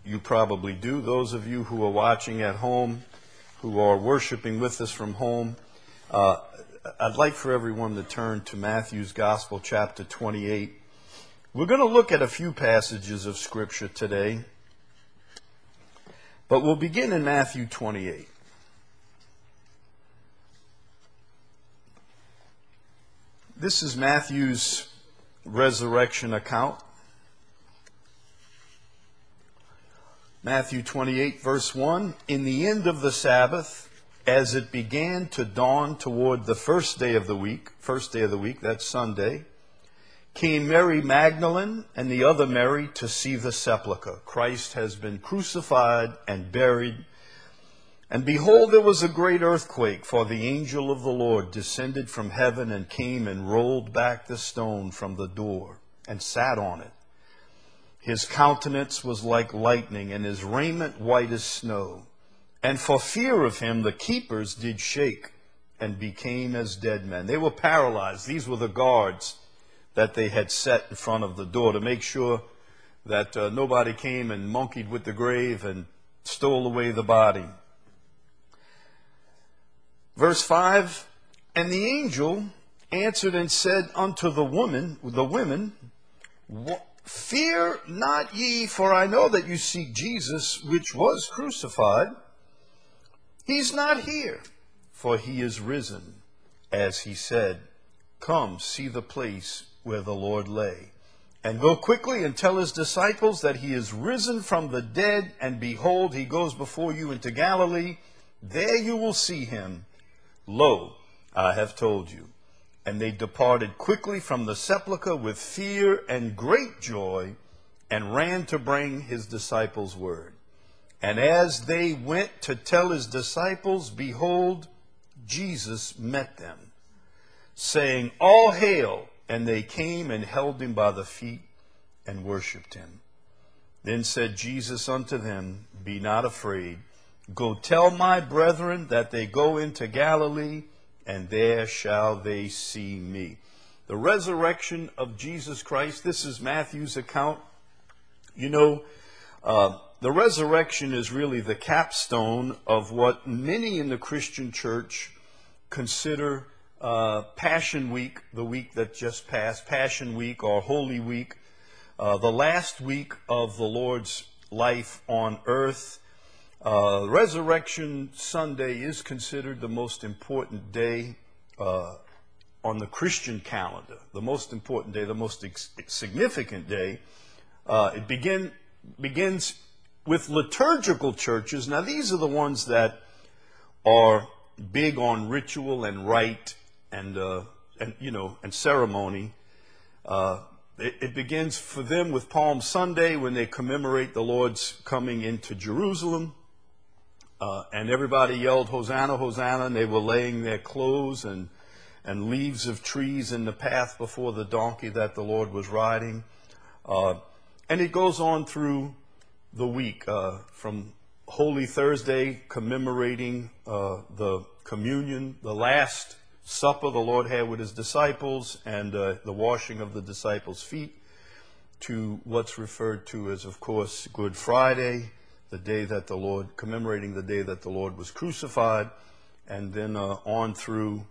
you probably do. Those of you who are watching at home, who are worshiping with us from home, I'd like for everyone to turn to Matthew's Gospel, chapter 28. We're going to look at a few passages of Scripture today, but we'll begin in Matthew 28. This is Matthew's resurrection account. Matthew 28, verse 1, in the end of the Sabbath, as it began to dawn toward the first day of the week, that's Sunday, came Mary Magdalene and the other Mary to see the sepulchre. Christ has been crucified and buried. And behold, there was a great earthquake, for the angel of the Lord descended from heaven and came and rolled back the stone from the door and sat on it. His countenance was like lightning, and his raiment white as snow. And for fear of him, the keepers did shake and became as dead men. They were paralyzed. These were the guards that they had set in front of the door to make sure that nobody came and monkeyed with the grave and stole away the body. Verse 5, and the angel answered and said unto the women, fear not ye, for I know that you seek Jesus, which was crucified. He's not here, for he is risen, as he said. Come, see the place where the Lord lay. And go quickly and tell his disciples that he is risen from the dead, and behold, he goes before you into Galilee. There you will see him. Lo, I have told you. And they departed quickly from the sepulchre with fear and great joy, and ran to bring his disciples word. And as they went to tell his disciples, behold, Jesus met them, saying, All hail! And they came and held him by the feet and worshipped him. Then said Jesus unto them, Be not afraid. Go tell my brethren that they go into Galilee, and there shall they see me. The resurrection of Jesus Christ, this is Matthew's account. You know, the resurrection is really the capstone of what many in the Christian church consider Passion Week, the week that just passed, Passion Week or Holy Week, the last week of the Lord's life on earth. Resurrection Sunday is considered the most important day on the Christian calendar, the most important day, the most significant day. It begins with liturgical churches. Now, these are the ones that are big on ritual and rite and ceremony. It begins for them with Palm Sunday, when they commemorate the Lord's coming into Jerusalem. And everybody yelled, Hosanna, Hosanna, and they were laying their clothes and leaves of trees in the path before the donkey that the Lord was riding. And it goes on through the week, from Holy Thursday, commemorating the communion, the last supper the Lord had with his disciples, and the washing of the disciples' feet, to what's referred to as, of course, Good Friday, the day that the Lord, commemorating the day that the Lord was crucified, and then on through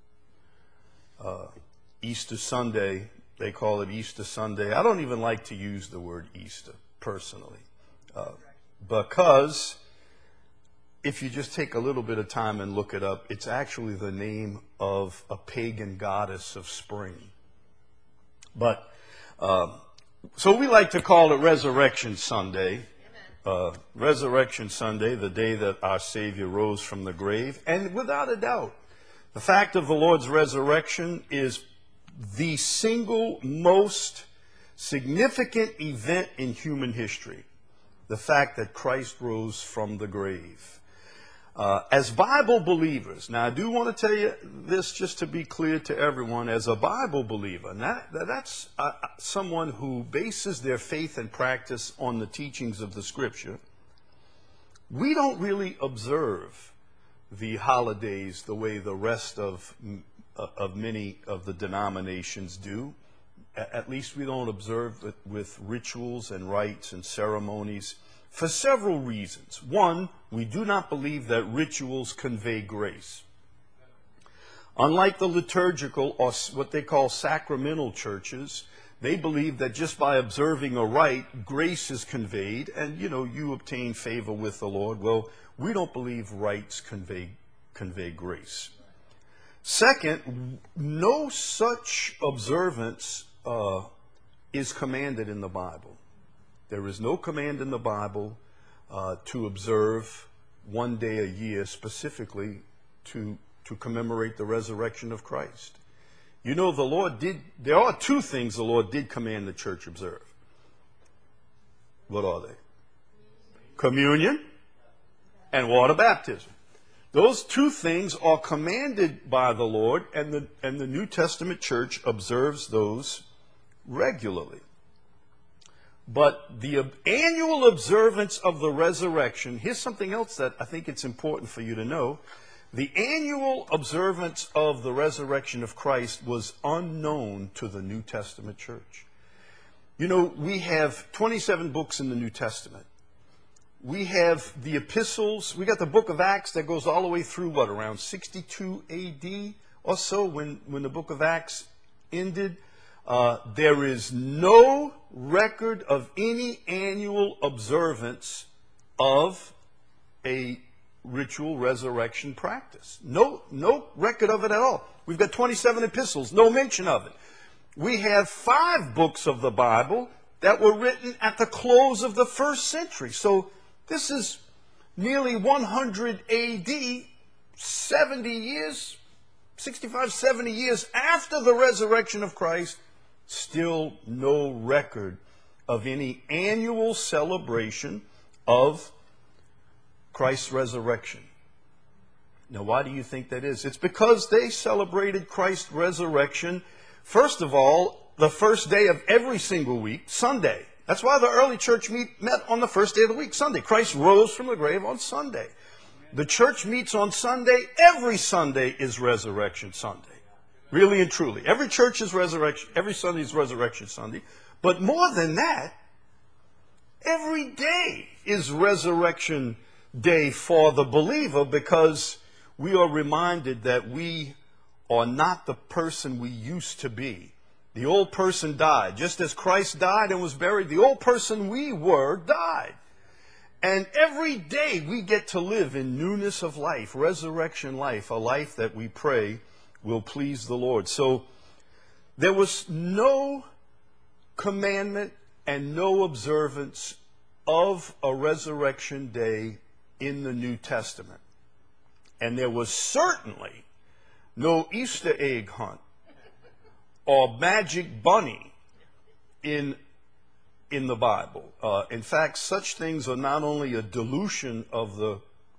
Easter Sunday. They call it Easter Sunday. I don't even like to use the word Easter, personally, because if you just take a little bit of time and look it up, it's actually the name of a pagan goddess of spring. But so we like to call it Resurrection Sunday. Resurrection Sunday, the day that our Savior rose from the grave. And without a doubt, the fact of the Lord's resurrection is the single most significant event in human history. The fact that Christ rose from the grave. As Bible believers, now I do want to tell you this just to be clear to everyone, as a Bible believer, that's someone who bases their faith and practice on the teachings of the Scripture. We don't really observe the holidays the way the rest of many of the denominations do. At least we don't observe it with rituals and rites and ceremonies. for several reasons. One, we do not believe that rituals convey grace. Unlike the liturgical or what they call sacramental churches, they believe that just by observing a rite, grace is conveyed and, you obtain favor with the Lord. Well, we don't believe rites convey grace. Second, no such observance is commanded in the Bible. There is no command in the Bible to observe one day a year specifically to commemorate the resurrection of Christ. The Lord there are two things the Lord did command the church observe. What are they? Communion and water baptism. Those two things are commanded by the Lord, and the New Testament church observes those regularly. But the annual observance of the resurrection, here's something else that I think it's important for you to know. The annual observance of the resurrection of Christ was unknown to the New Testament church. We have 27 books in the New Testament. We have the epistles. We got the book of Acts that goes all the way through, around 62 AD or so when the book of Acts ended. There is no record of any annual observance of a ritual resurrection practice. No record of it at all. We've got 27 epistles, no mention of it. We have 5 books of the Bible that were written at the close of the first century. So this is nearly 100 AD, 70 years, 65, 70 years after the resurrection of Christ, still no record of any annual celebration of Christ's resurrection. Now, why do you think that is? It's because they celebrated Christ's resurrection, first of all, the first day of every single week, Sunday. That's why the early church met on the first day of the week, Sunday. Christ rose from the grave on Sunday. The church meets on Sunday. Every Sunday is Resurrection Sunday. Really and truly. Every church is resurrection. Every Sunday is Resurrection Sunday. But more than that, every day is Resurrection Day for the believer, because we are reminded that we are not the person we used to be. The old person died. Just as Christ died and was buried, the old person we were died. And every day we get to live in newness of life, resurrection life, a life that we pray will please the Lord. So there was no commandment and no observance of a resurrection day in the New Testament. And there was certainly no Easter egg hunt or magic bunny in the Bible. In fact, such things are not only a dilution of the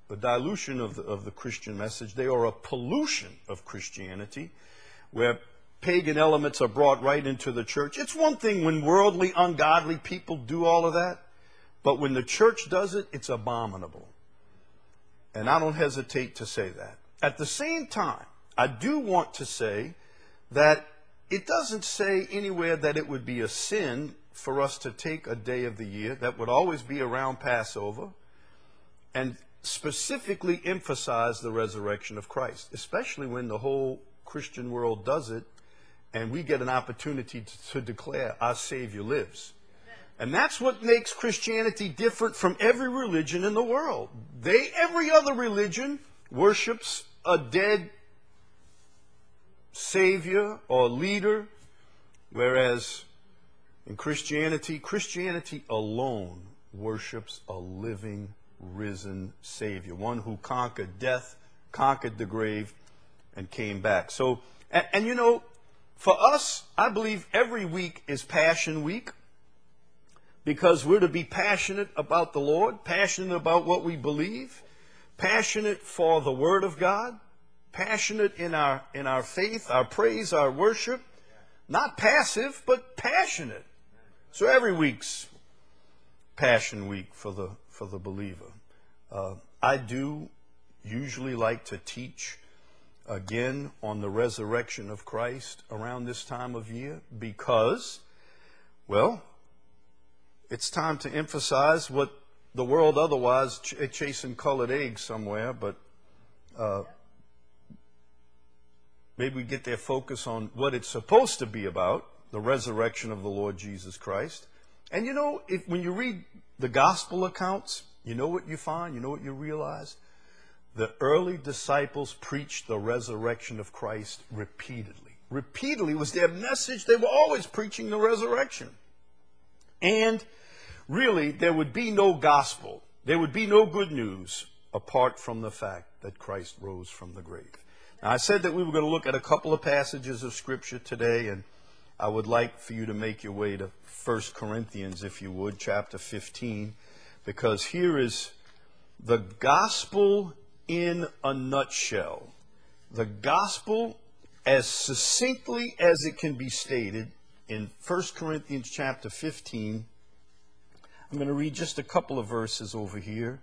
Christian message, they are a pollution of Christianity, where pagan elements are brought right into the church. It's one thing when worldly, ungodly people do all of that, but when the church does it, it's abominable. And I don't hesitate to say that. At the same time, I do want to say that it doesn't say anywhere that it would be a sin for us to take a day of the year that would always be around Passover and specifically emphasize the resurrection of Christ, especially when the whole Christian world does it and we get an opportunity to declare our Savior lives. And that's what makes Christianity different from every religion in the world. Every other religion worships a dead Savior or leader, whereas in Christianity alone worships a living, risen Savior, one who conquered death, conquered the grave, and came back. So, and for us, I believe every week is Passion Week, because we're to be passionate about the Lord, passionate about what we believe, passionate for the Word of God, passionate in our faith, our praise, our worship. Not passive, but passionate. So every week's Passion Week for the believer. I do usually like to teach again on the resurrection of Christ around this time of year because, well, it's time to emphasize what the world otherwise chasing colored eggs somewhere, but maybe we get their focus on what it's supposed to be about, the resurrection of the Lord Jesus Christ. And you know, when you read the gospel accounts, you know what you find, you know what you realize? The early disciples preached the resurrection of Christ repeatedly. Repeatedly was their message. They were always preaching the resurrection. And really, there would be no gospel. There would be no good news apart from the fact that Christ rose from the grave. Now, I said that we were going to look at a couple of passages of Scripture today, and I would like for you to make your way to 1 Corinthians, if you would, chapter 15, because here is the gospel in a nutshell. The gospel as succinctly as it can be stated in 1 Corinthians chapter 15. I'm going to read just a couple of verses over here.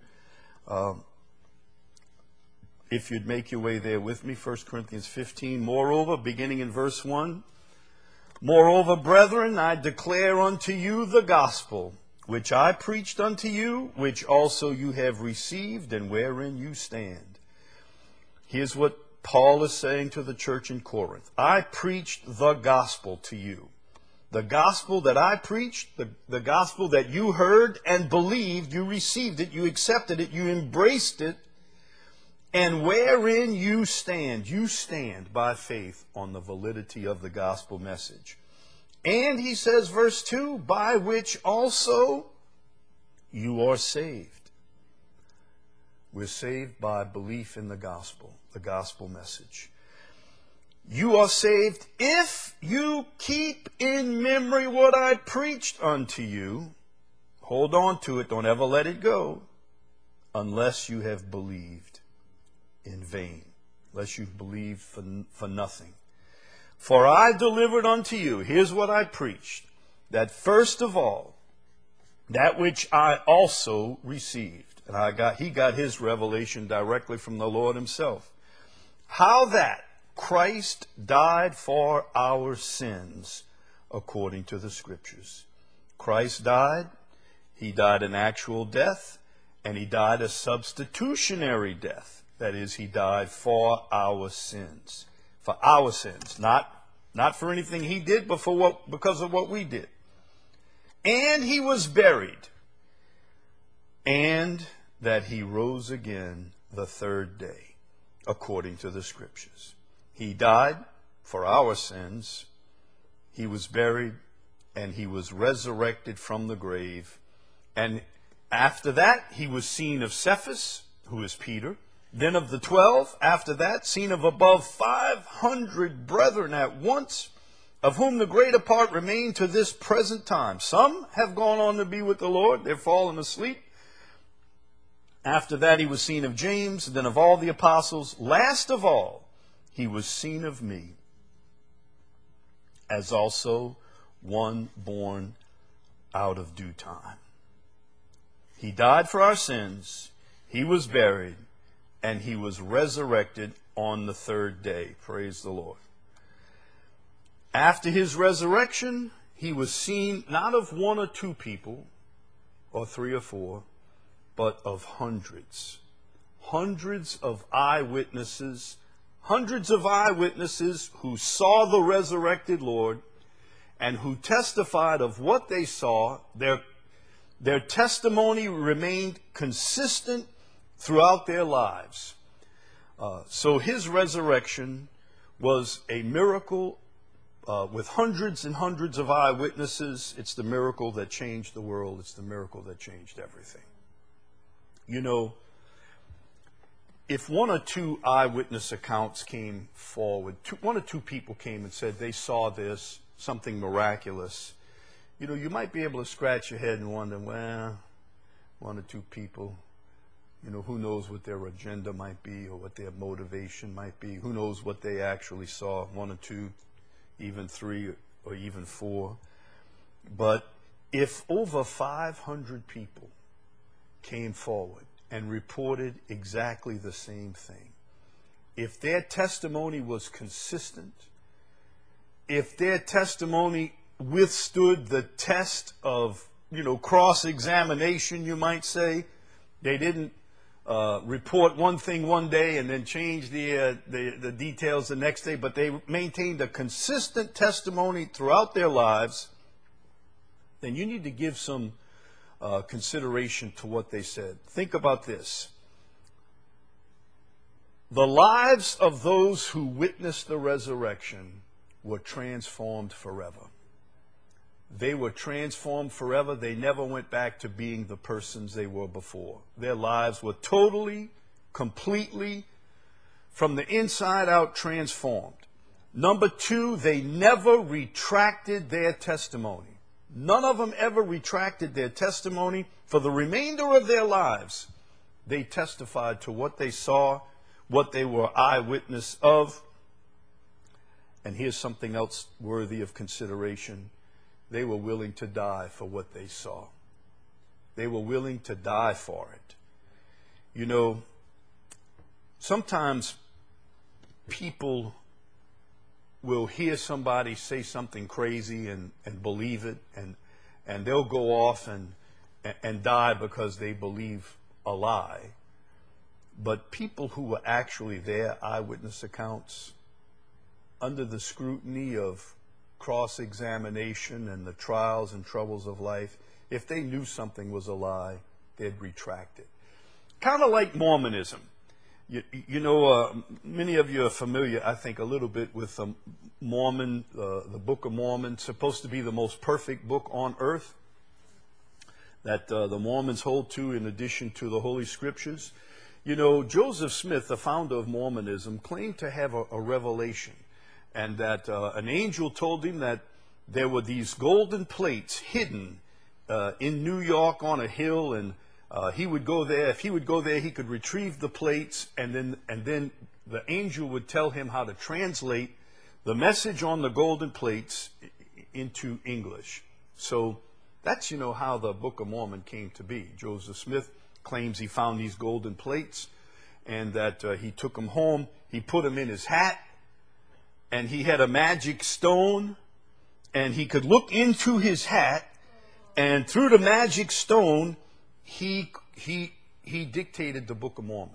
If you'd make your way there with me, 1 Corinthians 15. Moreover, beginning in verse 1, moreover, brethren, I declare unto you the gospel, which I preached unto you, which also you have received, and wherein you stand. Here's what Paul is saying to the church in Corinth. I preached the gospel to you. The gospel that I preached, the gospel that you heard and believed, you received it, you accepted it, you embraced it, and wherein you stand by faith on the validity of the gospel message. And he says, verse 2, by which also you are saved. We're saved by belief in the gospel message. You are saved if you keep in memory what I preached unto you. Hold on to it, don't ever let it go, unless you have believed in vain, unless you've believed for nothing. For I delivered unto you, here's what I preached, that first of all, that which I also received. And he got his revelation directly from the Lord himself. How that Christ died for our sins according to the Scriptures. Christ died. He died an actual death, and he died a substitutionary death. That is, he died for our sins. For our sins. Not for anything he did, but because of what we did. And he was buried. And that he rose again the third day, according to the Scriptures. He died for our sins. He was buried, and he was resurrected from the grave. And after that, he was seen of Cephas, who is Peter. Then of the 12, after that, seen of above 500 brethren at once, of whom the greater part remain to this present time. Some have gone on to be with the Lord. They're fallen asleep. After that, he was seen of James, then of all the apostles. Last of all, he was seen of me, as also one born out of due time. He died for our sins. He was buried, and he was resurrected on the third day. Praise the Lord. After his resurrection, he was seen not of one or two people, or three or four, but of hundreds. Hundreds of eyewitnesses who saw the resurrected Lord and who testified of what they saw. Their testimony remained consistent throughout their lives. So his resurrection was a miracle with hundreds and hundreds of eyewitnesses. It's the miracle that changed the world. It's the miracle that changed everything. You know, if one or two eyewitness accounts came forward, one or two people came and said they saw this, something miraculous, you know, you might be able to scratch your head and wonder, well, one or two people, you know, who knows what their agenda might be or what their motivation might be. Who knows what they actually saw, one or two, even three or even four. But if over 500 people came forward and reported exactly the same thing, if their testimony was consistent, if their testimony withstood the test of cross-examination, you might say. They didn't report one thing one day and then change the details the next day, but they maintained a consistent testimony throughout their lives. Then you need to give some consideration to what they said. Think about this. The lives of those who witnessed the resurrection were transformed forever. They were transformed forever. They never went back to being the persons they were before. Their lives were totally, completely, from the inside out transformed. Number two, they never retracted their testimony. None of them ever retracted their testimony. For the remainder of their lives, they testified to what they saw, what they were eyewitness of. And here's something else worthy of consideration. They were willing to die for what they saw. They were willing to die for it. Sometimes people will hear somebody say something crazy and believe it, and they'll go off and die because they believe a lie. But people who were actually there, eyewitness accounts, under the scrutiny of cross-examination and the trials and troubles of life, if they knew something was a lie, they'd retract it. Kind of like Mormonism. Many of you are familiar, I think, a little bit with Mormon, the Book of Mormon, supposed to be the most perfect book on earth that the Mormons hold to in addition to the Holy Scriptures. Joseph Smith, the founder of Mormonism, claimed to have a revelation, and that an angel told him that there were these golden plates hidden in New York on a hill, and he would go there. If he would go there, he could retrieve the plates, and then the angel would tell him how to translate the message on the golden plates into English. So that's, how the Book of Mormon came to be. Joseph Smith claims he found these golden plates, and that he took them home. He put them in his hat, and he had a magic stone, and he could look into his hat, and through the magic stone, he dictated the Book of Mormon.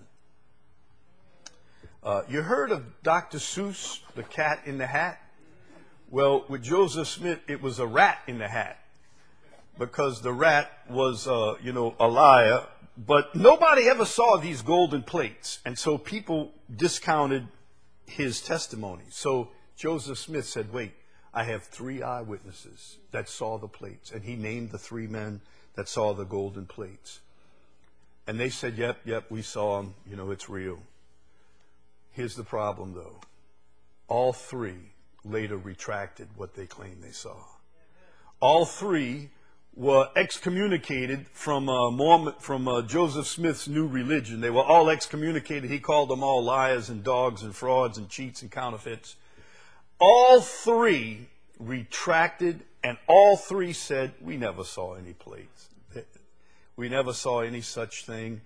You heard of Dr. Seuss, the cat in the hat? Well, with Joseph Smith, it was a rat in the hat, because the rat was, a liar. But nobody ever saw these golden plates, and so people discounted his testimony. So Joseph Smith said, wait, I have 3 eyewitnesses that saw the plates. And he named the 3 men that saw the golden plates. And they said, yep, we saw them. It's real. Here's the problem, though. All 3 later retracted what they claimed they saw. All 3 were excommunicated from Joseph Smith's new religion. They were all excommunicated. He called them all liars and dogs and frauds and cheats and counterfeits. All 3 retracted, and all 3 said, we never saw any plates. We never saw any such thing.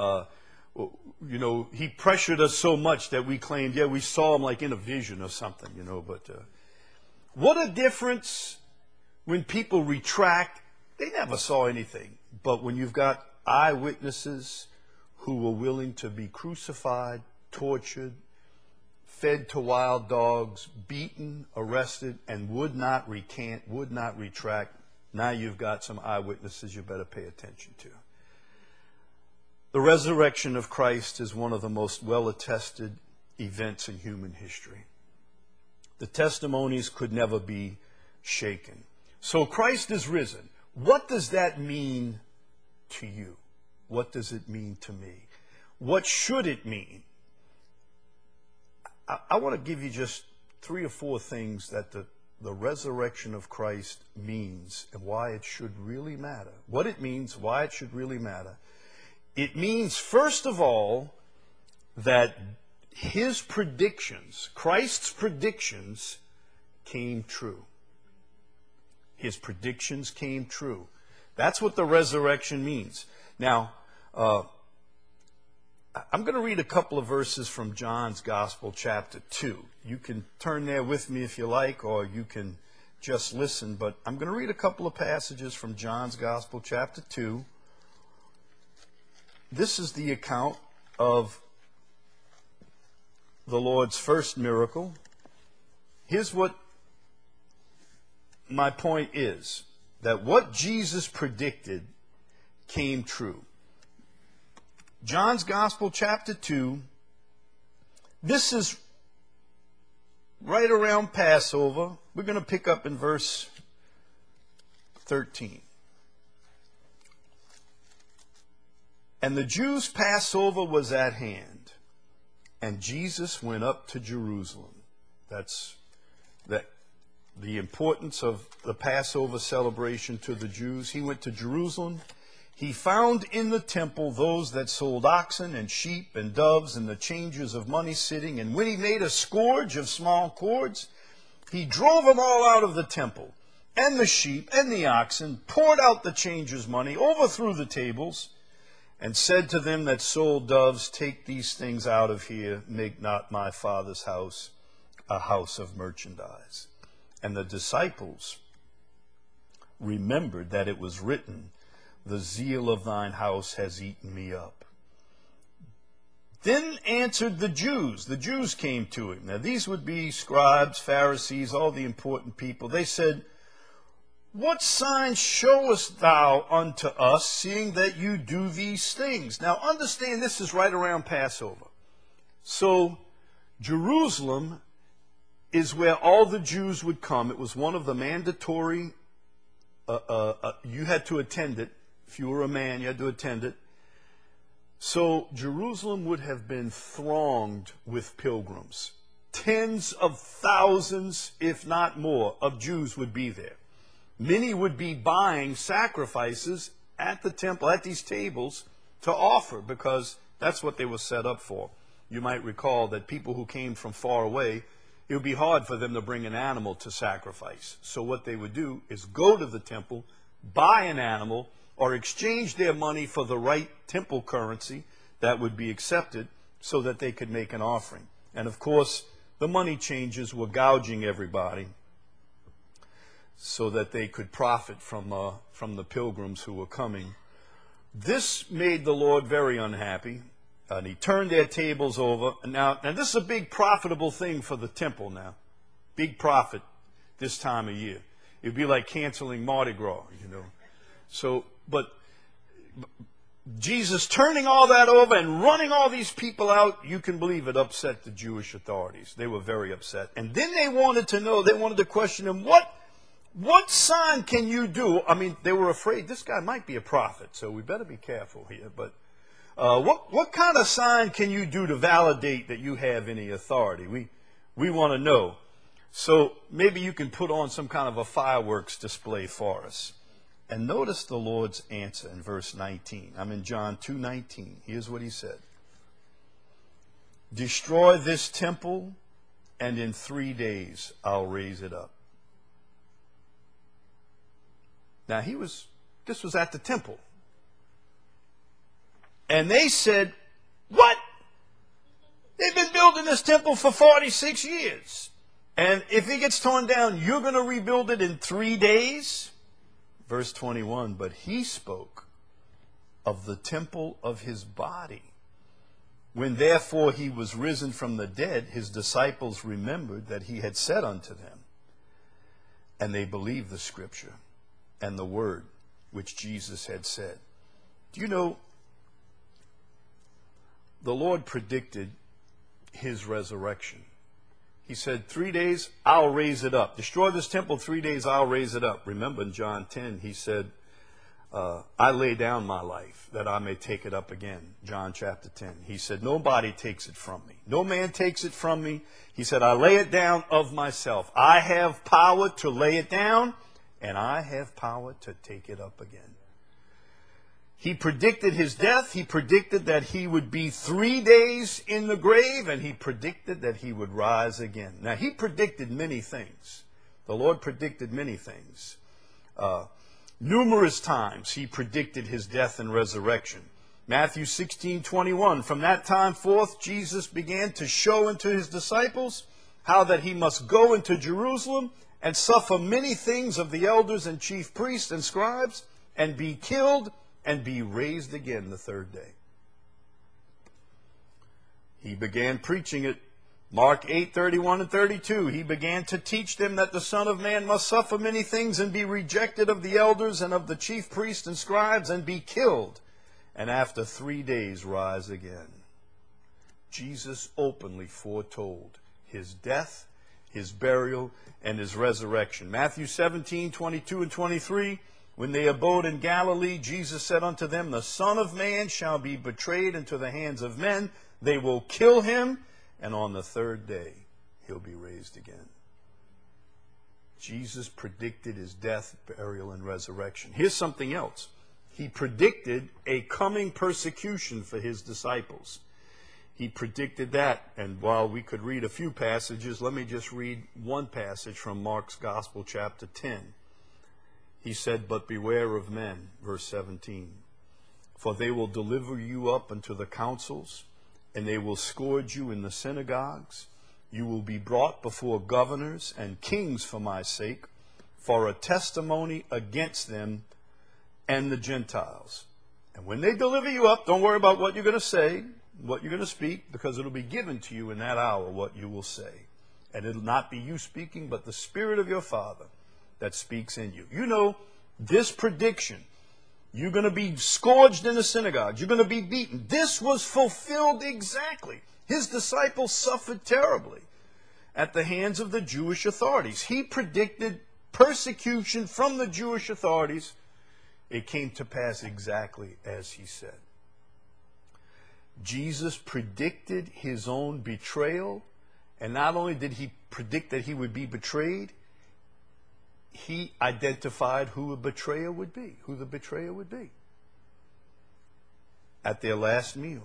He pressured us so much that we claimed, we saw him like in a vision or something, But what a difference when people retract. They never saw anything. But when you've got eyewitnesses who were willing to be crucified, tortured, fed to wild dogs, beaten, arrested, and would not recant, would not retract, now you've got some eyewitnesses you better pay attention to. The resurrection of Christ is one of the most well-attested events in human history. The testimonies could never be shaken. So Christ is risen. What does that mean to you? What does it mean to me? What should it mean? I want to give you just 3 or 4 things that the resurrection of Christ means and why it should really matter. What it means, why it should really matter. It means, first of all, that his predictions, Christ's predictions, came true. His predictions came true. That's what the resurrection means. Now, I'm going to read a couple of verses from John's Gospel, chapter 2. You can turn there with me if you like, or you can just listen, but I'm going to read a couple of passages from John's Gospel, chapter 2. This is the account of the Lord's first miracle. Here's what my point is, that what Jesus predicted came true. John's Gospel, chapter 2, this is right around Passover. We're going to pick up in verse 13. And the Jews' Passover was at hand, and Jesus went up to Jerusalem. That's the importance of the Passover celebration to the Jews. He went to Jerusalem. He found in the temple those that sold oxen and sheep and doves and the changers of money sitting. And when he made a scourge of small cords, he drove them all out of the temple, and the sheep and the oxen, poured out the changers' money, overthrew the tables, and said to them that sold doves, take these things out of here, make not my Father's house a house of merchandise. And the disciples remembered that it was written, the zeal of thine house has eaten me up. Then answered the Jews. The Jews came to him. Now these would be scribes, Pharisees, all the important people. They said, what sign showest thou unto us, seeing that you do these things? Now understand, this is right around Passover. So Jerusalem is where all the Jews would come. It was one of the mandatory, you had to attend it. If you were a man, you had to attend it. So Jerusalem would have been thronged with pilgrims. Tens of thousands, if not more, of Jews would be there. Many would be buying sacrifices at the temple, at these tables, to offer, because that's what they were set up for. You might recall that people who came from far away, it would be hard for them to bring an animal to sacrifice. So what they would do is go to the temple, buy an animal, or exchange their money for the right temple currency that would be accepted so that they could make an offering. And of course, the money changers were gouging everybody so that they could profit from the pilgrims who were coming. This made the Lord very unhappy, and he turned their tables over. Now this is a big profitable thing for the temple now. Big profit this time of year. It would be like canceling Mardi Gras, you know. So, but Jesus turning all that over and running all these people out, you can believe it upset the Jewish authorities. They were very upset. And then they wanted to know, they wanted to question him, what sign can you do? I mean, they were afraid this guy might be a prophet, so we better be careful here. But what kind of sign can you do to validate that you have any authority? We want to know. So maybe you can put on some kind of a fireworks display for us. And notice the Lord's answer in verse 19. I'm in John 2:19. Here's what he said. Destroy this temple, and in 3 days I'll raise it up. Now this was at the temple. And they said, what? They've been building this temple for 46 years. And if it gets torn down, you're going to rebuild it in 3 days? Verse 21, but he spoke of the temple of his body. When therefore he was risen from the dead, his disciples remembered that he had said unto them, and they believed the scripture and the word which Jesus had said. Do you know, the Lord predicted his resurrection. He said, 3 days, I'll raise it up. Destroy this temple, 3 days, I'll raise it up. Remember in John 10, he said, I lay down my life that I may take it up again. John chapter 10. He said, nobody takes it from me. No man takes it from me. He said, I lay it down of myself. I have power to lay it down, and I have power to take it up again. He predicted his death. He predicted that he would be 3 days in the grave, and he predicted that he would rise again. Now, he predicted many things. The Lord predicted many things. Numerous times he predicted his death and resurrection. Matthew 16:21, from that time forth, Jesus began to show unto his disciples how that he must go into Jerusalem and suffer many things of the elders and chief priests and scribes, and be killed, and be raised again the third day. He began preaching it. Mark 8:31 and 32. He began to teach them that the Son of Man must suffer many things and be rejected of the elders and of the chief priests and scribes and be killed, and after 3 days rise again. Jesus openly foretold his death, his burial, and his resurrection. Matthew 17:22 and 23. When they abode in Galilee, Jesus said unto them, the Son of Man shall be betrayed into the hands of men. They will kill him, and on the third day he'll be raised again. Jesus predicted his death, burial, and resurrection. Here's something else. He predicted a coming persecution for his disciples. He predicted that, and while we could read a few passages, let me just read one passage from Mark's Gospel, chapter 10. He said, but beware of men, verse 17, for they will deliver you up unto the councils, and they will scourge you in the synagogues. You will be brought before governors and kings for my sake, for a testimony against them and the Gentiles. And when they deliver you up, don't worry about what you're going to say, what you're going to speak, because it'll be given to you in that hour what you will say. And it'll not be you speaking, but the Spirit of your Father that speaks in you. You know, this prediction, you're going to be scourged in the synagogues, you're going to be beaten. This was fulfilled exactly. His disciples suffered terribly at the hands of the Jewish authorities. He predicted persecution from the Jewish authorities. It came to pass exactly as he said. Jesus predicted his own betrayal, and not only did he predict that he would be betrayed, he identified who a betrayer would be, who the betrayer would be. At their last meal,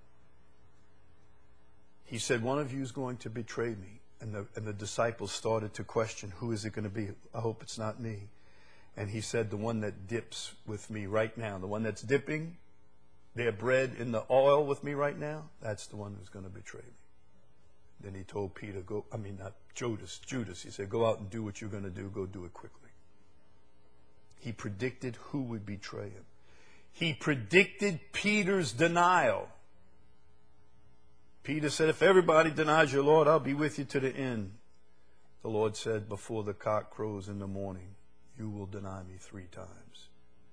he said, one of you is going to betray me. And the disciples started to question, who is it going to be? I hope it's not me. And he said, the one that dips with me right now, the one that's dipping their bread in the oil with me right now, that's the one who's going to betray me. Then he told Peter, Judas, he said, go out and do what you're going to do. Go do it quickly. He predicted who would betray him. He predicted Peter's denial. Peter said, if everybody denies you, Lord, I'll be with you to the end. The Lord said, before the cock crows in the morning, you will deny me 3 times.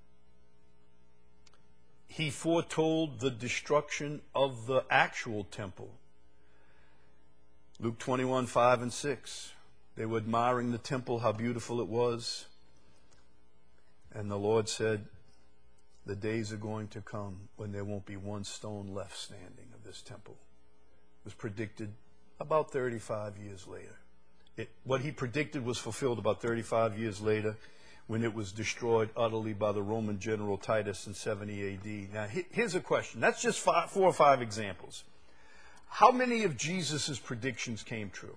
He foretold the destruction of the actual temple. Luke 21:5 and 6. They were admiring the temple, how beautiful it was. And the Lord said, the days are going to come when there won't be one stone left standing of this temple. It was predicted about 35 years later. What he predicted was fulfilled about 35 years later when it was destroyed utterly by the Roman general Titus in 70 AD. Now, here's a question. That's just 4 or 5 examples. How many of Jesus' predictions came true?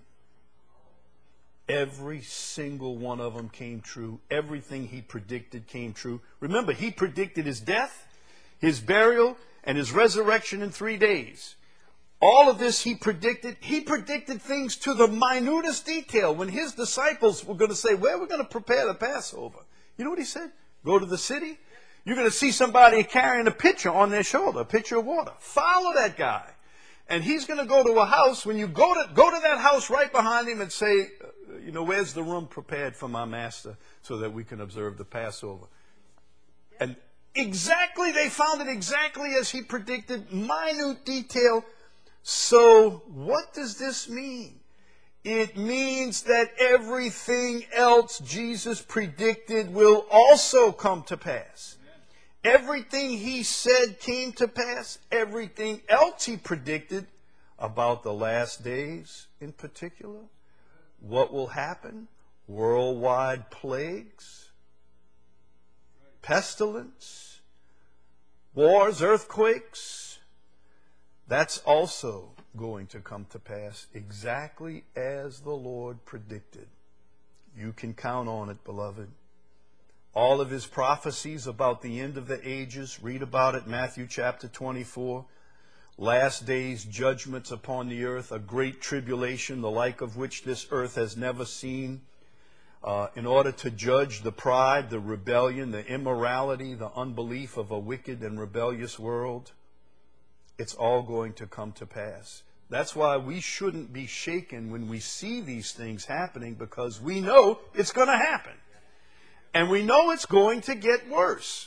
Every single one of them came true. Everything he predicted came true. Remember, he predicted his death, his burial, and his resurrection in 3 days. All of this he predicted. He predicted things to the minutest detail. When his disciples were going to say, where are we going to prepare the Passover? You know what he said? Go to the city. You're going to see somebody carrying a pitcher on their shoulder, a pitcher of water. Follow that guy. And he's going to go to a house. When you go to that house right behind him and say, where's the room prepared for my master so that we can observe the Passover? And exactly, they found it exactly as he predicted, minute detail. So what does this mean? It means that everything else Jesus predicted will also come to pass. Everything he said came to pass. Everything else he predicted about the last days in particular, what will happen, worldwide plagues, pestilence, wars, earthquakes, that's also going to come to pass exactly as the Lord predicted. You can count on it, beloved. All of his prophecies about the end of the ages, read about it, Matthew chapter 24. Last days, judgments upon the earth, a great tribulation, the like of which this earth has never seen. in order to judge the pride, the rebellion, the immorality, the unbelief of a wicked and rebellious world. It's all going to come to pass. That's why we shouldn't be shaken when we see these things happening, because we know it's going to happen. And we know it's going to get worse.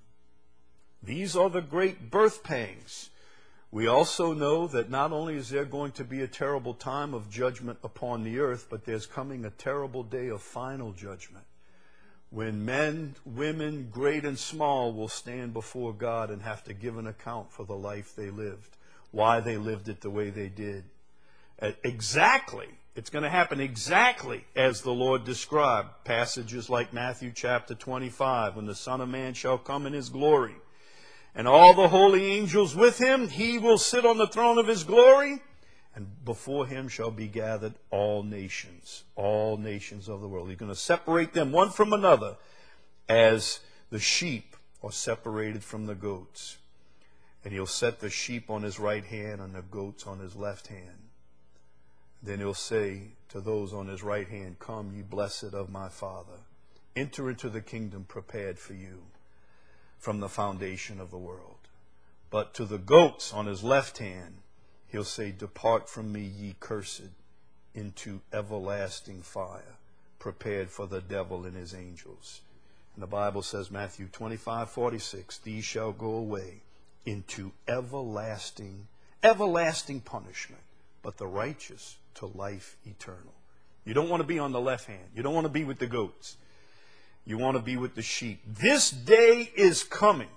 These are the great birth pangs. We also know that not only is there going to be a terrible time of judgment upon the earth, but there's coming a terrible day of final judgment, when men, women, great and small, will stand before God and have to give an account for the life they lived, why they lived it the way they did. Exactly. It's going to happen exactly as the Lord described. Passages like Matthew chapter 25, when the Son of Man shall come in his glory, and all the holy angels with him, he will sit on the throne of his glory, and before him shall be gathered all nations of the world. He's going to separate them one from another, as the sheep are separated from the goats. And he'll set the sheep on his right hand and the goats on his left hand. Then he'll say to those on his right hand, "Come, ye blessed of my Father, enter into the kingdom prepared for you from the foundation of the world." But to the goats on his left hand, he'll say, "Depart from me, ye cursed, into everlasting fire, prepared for the devil and his angels." And the Bible says, Matthew 25:46, "These shall go away into everlasting punishment, but the righteous to life eternal." You don't want to be on the left hand. You don't want to be with the goats. You want to be with the sheep. This day is coming.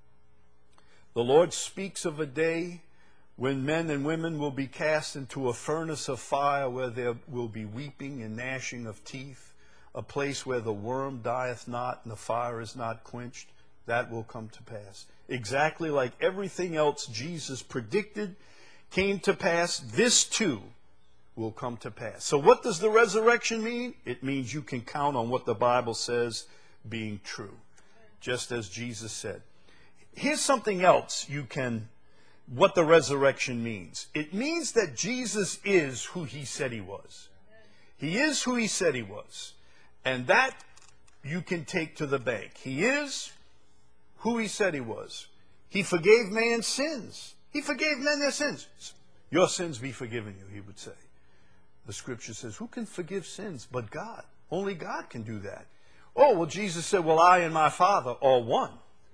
The Lord speaks of a day when men and women will be cast into a furnace of fire, where there will be weeping and gnashing of teeth, a place where the worm dieth not and the fire is not quenched. That will come to pass. Exactly like everything else Jesus predicted came to pass, this too will come to pass. So what does the resurrection mean? It means you can count on what the Bible says being true, just as Jesus said. Here's something else what the resurrection means. It means that Jesus is who he said he was. He is who he said he was. And that you can take to the bank. He is who he said he was. He forgave man's sins. He forgave men their sins. Your sins be forgiven you, he would say. The scripture says, who can forgive sins but God? Only God can do that. Oh, well, Jesus said, well, I and my Father are one.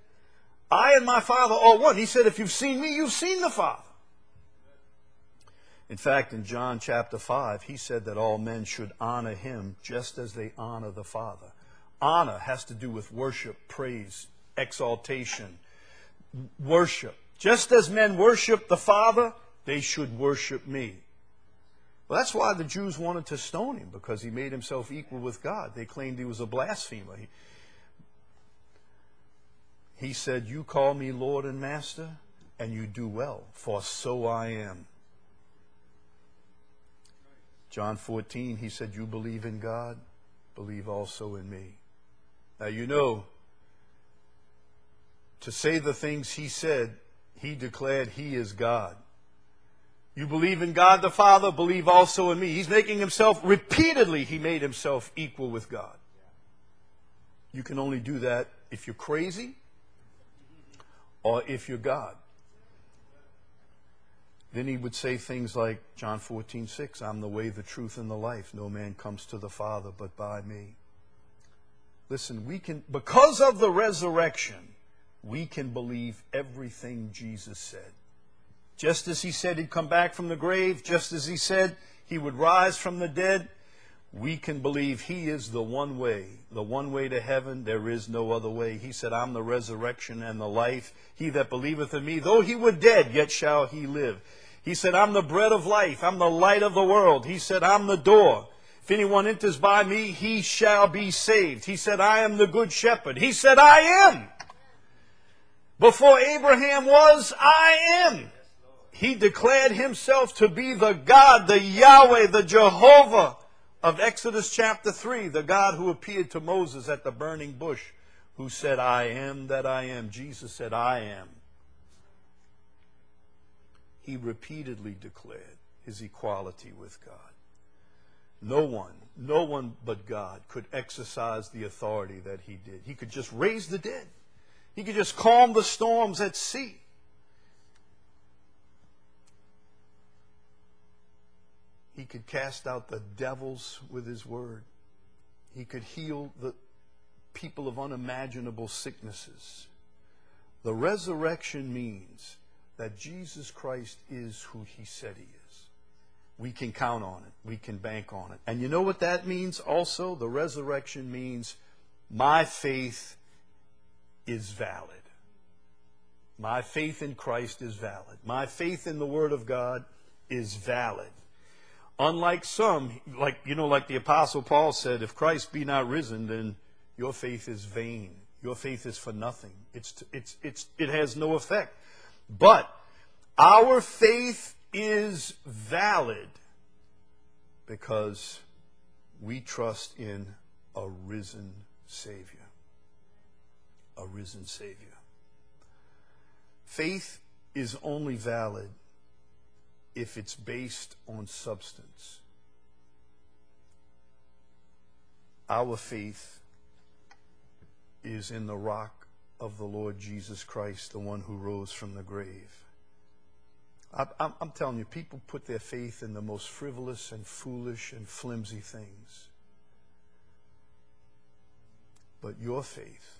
I and my Father are one. He said, if you've seen me, you've seen the Father. In fact, in John chapter 5, he said that all men should honor him just as they honor the Father. Honor has to do with worship, praise, exaltation, worship. Just as men worship the Father, they should worship me. Well, that's why the Jews wanted to stone him, because he made himself equal with God. They claimed he was a blasphemer. He said, you call me Lord and Master, and you do well, for so I am. John 14, he said, you believe in God, believe also in me. Now, you know, to say the things he said, he declared he is God. You believe in God the Father, believe also in me. He's making himself, repeatedly, he made himself equal with God. You can only do that if you're crazy or if you're God. Then he would say things like John 14:6, I'm the way, the truth, and the life. No man comes to the Father but by me. Listen, because of the resurrection, we can believe everything Jesus said. Just as he said he'd come back from the grave, just as he said he would rise from the dead, we can believe he is the one way to heaven. There is no other way. He said, I'm the resurrection and the life. He that believeth in me, though he were dead, yet shall he live. He said, I'm the bread of life. I'm the light of the world. He said, I'm the door. If anyone enters by me, he shall be saved. He said, I am the good shepherd. He said, I am. Before Abraham was, I am. He declared himself to be the God, the Yahweh, the Jehovah of Exodus chapter 3, the God who appeared to Moses at the burning bush, who said, I am that I am. Jesus said, I am. He repeatedly declared his equality with God. No one but God could exercise the authority that he did. He could just raise the dead. He could just calm the storms at sea. He could cast out the devils with his word. He could heal the people of unimaginable sicknesses. The resurrection means that Jesus Christ is who he said he is. We can count on it. We can bank on it. And you know what that means also? The resurrection means my faith is valid. My faith in Christ is valid. My faith in the Word of God is valid. Unlike some, like the Apostle Paul said, if Christ be not risen, then your faith is vain. Your faith is for nothing. It has no effect. But our faith is valid because we trust in a risen Savior. A risen Savior. Faith is only valid if it's based on substance. Our faith is in the rock of the Lord Jesus Christ, the one who rose from the grave. I'm telling you, people put their faith in the most frivolous and foolish and flimsy things. But your faith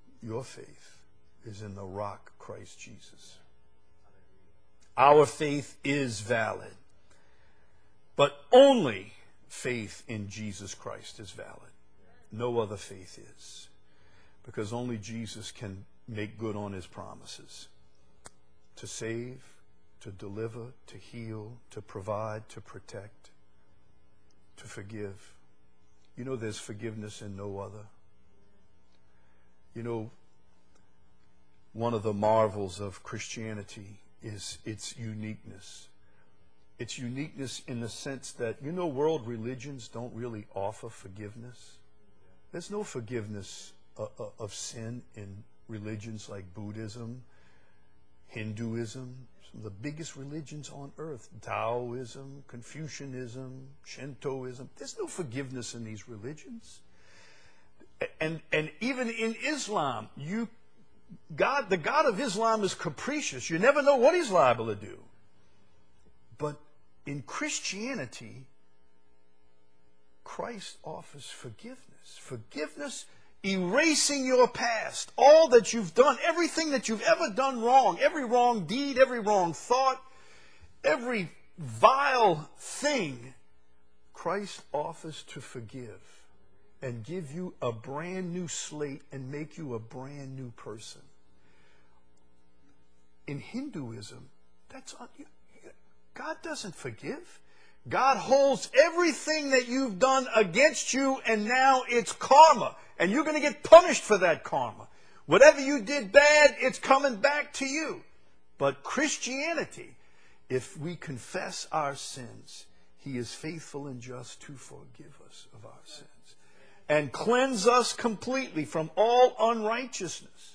is in the rock, Christ Jesus. Our faith is valid. But only faith in Jesus Christ is valid. No other faith is. Because only Jesus can make good on his promises. To save, to deliver, to heal, to provide, to protect, to forgive. You know there's forgiveness in no other. You know, one of the marvels of Christianity is its uniqueness. Its uniqueness in the sense that, world religions don't really offer forgiveness. There's no forgiveness of sin in religions like Buddhism, Hinduism, some of the biggest religions on earth, Taoism, Confucianism, Shintoism. There's no forgiveness in these religions. And even in Islam, the God of Islam is capricious. You never know what he's liable to do. But in Christianity, Christ offers forgiveness. Forgiveness, erasing your past, all that you've done, everything that you've ever done wrong, every wrong deed, every wrong thought, every vile thing, Christ offers to forgive and give you a brand new slate and make you a brand new person. In Hinduism, God doesn't forgive. God holds everything that you've done against you, and now it's karma. And you're going to get punished for that karma. Whatever you did bad, it's coming back to you. But Christianity, if we confess our sins, he is faithful and just to forgive us of our sins and cleanse us completely from all unrighteousness.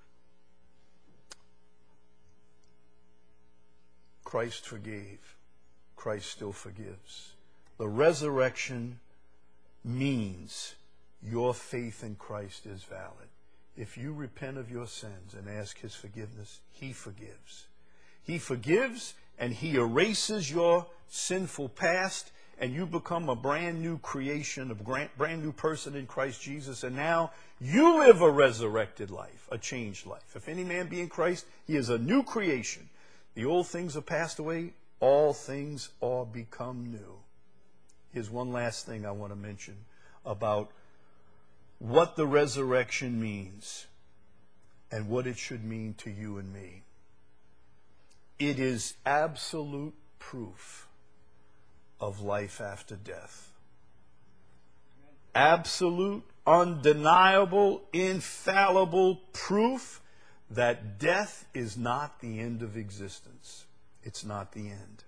Christ forgave. Christ still forgives. The resurrection means your faith in Christ is valid. If you repent of your sins and ask his forgiveness, he forgives. He forgives and he erases your sinful past, and you become a brand new creation, a brand new person in Christ Jesus, and now you live a resurrected life, a changed life. If any man be in Christ, he is a new creation. The old things are passed away, all things are become new. Here's one last thing I want to mention about what the resurrection means and what it should mean to you and me. It is absolute proof of life after death. Absolute, undeniable, infallible proof that death is not the end of existence. It's not the end.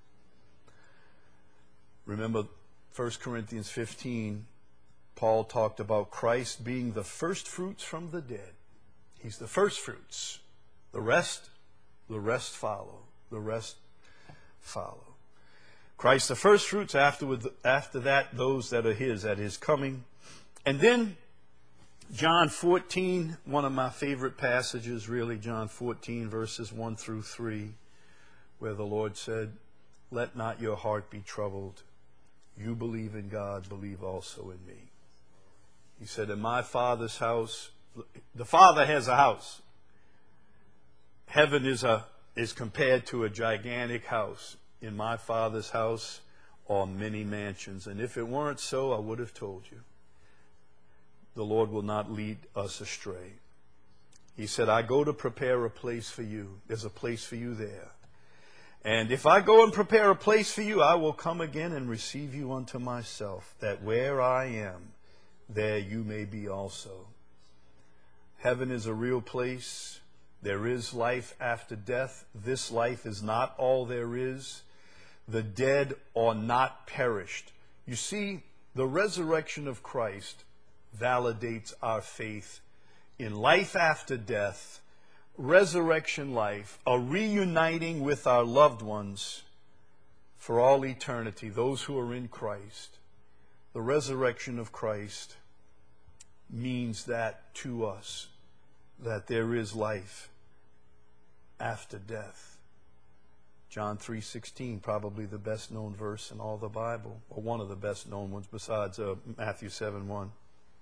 Remember 1 Corinthians 15, Paul talked about Christ being the first fruits from the dead. He's the first fruits. The rest follow. The rest follow. Christ the first fruits, after that, those that are his at his coming. And then John 14, one of my favorite passages, really, John 14, verses 1 through 3, where the Lord said, "Let not your heart be troubled. You believe in God, believe also in me." He said, in my Father's house, the Father has a house. Heaven is compared to a gigantic house. In my Father's house are many mansions. And if it weren't so, I would have told you. The Lord will not lead us astray. He said, I go to prepare a place for you. There's a place for you there. And if I go and prepare a place for you, I will come again and receive you unto myself, that where I am, there you may be also. Heaven is a real place. There is life after death. This life is not all there is. The dead are not perished. You see, the resurrection of Christ validates our faith in life after death, resurrection life, a reuniting with our loved ones for all eternity, those who are in Christ. The resurrection of Christ means that to us, that there is life after death. John 3:16, probably the best known verse in all the Bible, or one of the best known ones besides Matthew 7:1.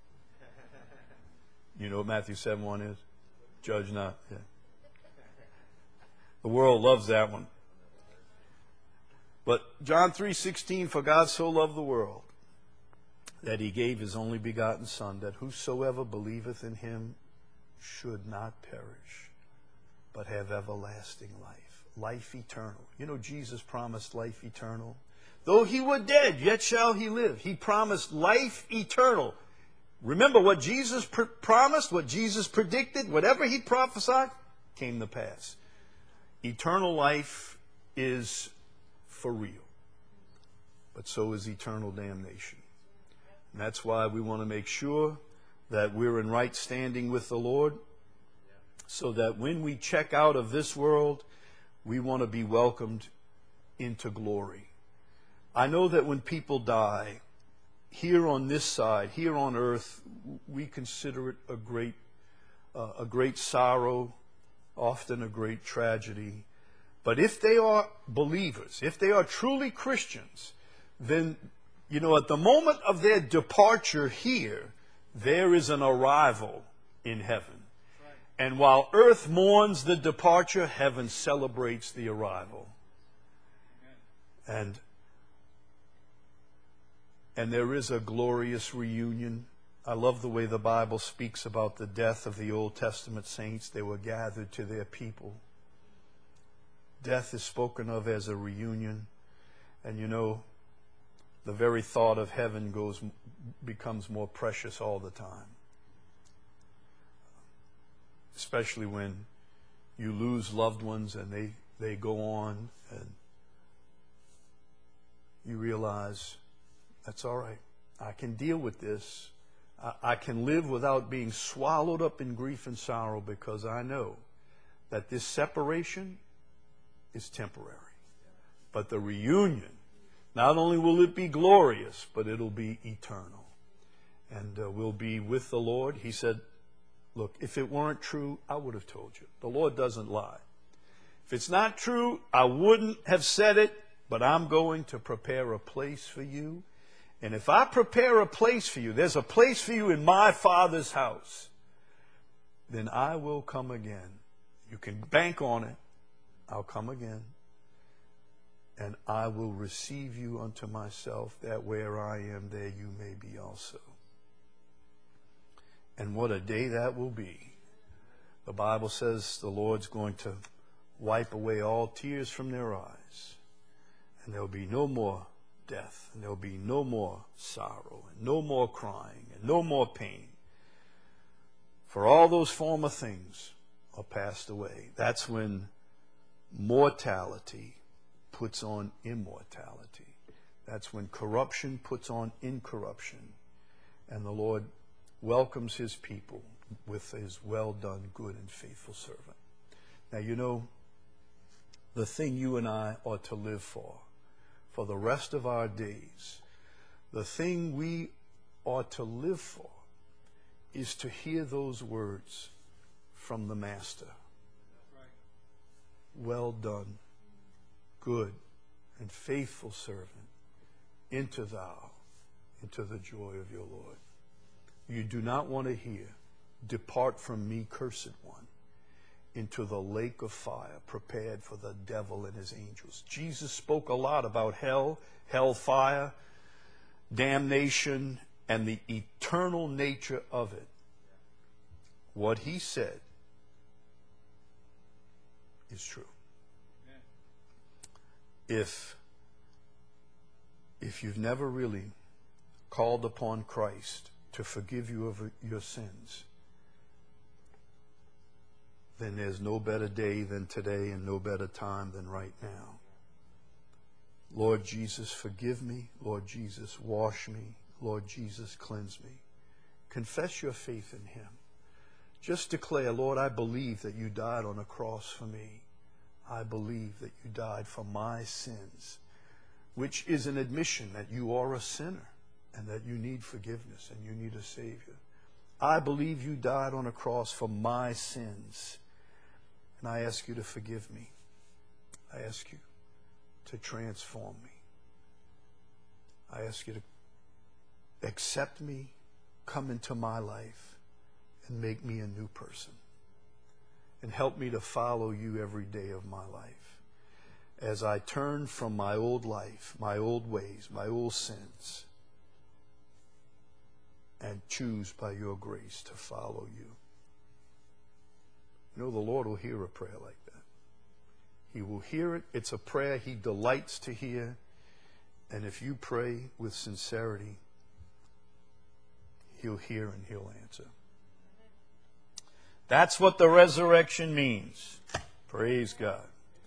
You know what Matthew 7:1 is? Judge not. Yeah. The world loves that one. But John 3:16, for God so loved the world that he gave his only begotten Son, that whosoever believeth in him should not perish, but have everlasting life, life eternal. You know, Jesus promised life eternal. Though he were dead, yet shall he live. He promised life eternal. Remember what Jesus promised, what Jesus predicted, whatever he prophesied came to pass. Eternal life is for real, but so is eternal damnation. And that's why we want to make sure that we're in right standing with the Lord, so that when we check out of this world, we want to be welcomed into glory. I know that when people die, here on this side, here on earth, we consider it a great sorrow, often a great tragedy. But if they are believers, if they are truly Christians, then, you know, at the moment of their departure here, there is an arrival in heaven. And while earth mourns the departure, heaven celebrates the arrival. And there is a glorious reunion. I love the way the Bible speaks about the death of the Old Testament saints. They were gathered to their people. Death is spoken of as a reunion. And you know, the very thought of heaven becomes more precious all the time. Especially when you lose loved ones and they go on, and you realize, that's all right. I can deal with this. I can live without being swallowed up in grief and sorrow, because I know that this separation is temporary. But the reunion, not only will it be glorious, but it'll be eternal. And we'll be with the Lord. He said, look, if it weren't true, I would have told you. The Lord doesn't lie. If it's not true, I wouldn't have said it, but I'm going to prepare a place for you. And if I prepare a place for you, there's a place for you in my Father's house, then I will come again. You can bank on it. I'll come again. And I will receive you unto myself, that where I am, there you may be also. And what a day that will be. The Bible says the Lord's going to wipe away all tears from their eyes. And there'll be no more death, and there'll be no more sorrow, and no more crying, and no more pain. For all those former things are passed away. That's when mortality puts on immortality. That's when corruption puts on incorruption. And the Lord welcomes his people with his well done, good and faithful servant. Now, you know, the thing you and I ought to live for for the rest of our days, the thing we ought to live for is to hear those words from the Master. Well done, good and faithful servant. Enter thou into the joy of your Lord. You do not want to hear, depart from me, cursed one, into the lake of fire prepared for the devil and his angels. Jesus spoke a lot about hell, hellfire, damnation, and the eternal nature of it. What he said is true. If you've never really called upon Christ to forgive you of your sins, then there's no better day than today and no better time than right now. Lord Jesus, forgive me. Lord Jesus, wash me. Lord Jesus, cleanse me. Confess your faith in him. Just declare, Lord, I believe that you died on a cross for me. I believe that you died for my sins, which is an admission that you are a sinner and that you need forgiveness and you need a Savior. I believe you died on a cross for my sins, and I ask you to forgive me. I ask you to transform me. I ask you to accept me, come into my life, and make me a new person. And help me to follow you every day of my life as I turn from my old life, my old ways, my old sins, and choose by your grace to follow you. You know, the Lord will hear a prayer like that. He will hear it. It's a prayer he delights to hear. And if you pray with sincerity, he'll hear and he'll answer. That's what the resurrection means. Praise God.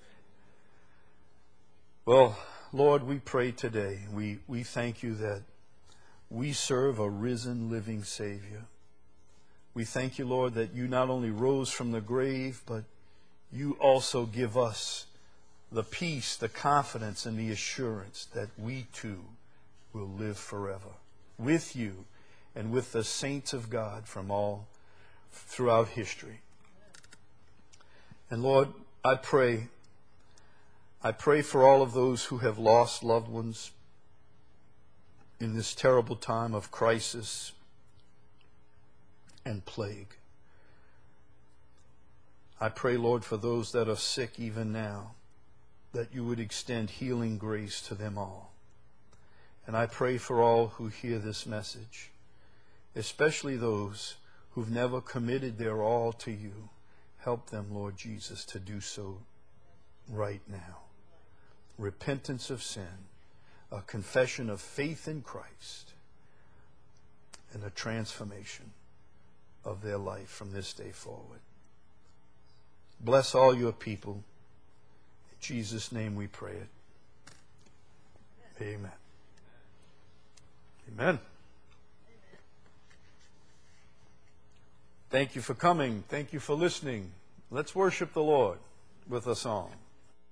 Well, Lord, we pray today. We thank you that we serve a risen, living Savior. We thank you, Lord, that you not only rose from the grave, but you also give us the peace, the confidence, and the assurance that we too will live forever with you and with the saints of God from all throughout history. And Lord, I pray for all of those who have lost loved ones in this terrible time of crisis and plague. I pray, Lord, for those that are sick even now, that you would extend healing grace to them all. And I pray for all who hear this message, especially those who've never committed their all to you. Help them, Lord Jesus, to do so right now. Repentance of sin, a confession of faith in Christ, and a transformation of their life from this day forward. Bless all your people. In Jesus' name we pray it. Amen. Amen. Thank you for coming. Thank you for listening. Let's worship the Lord with a song.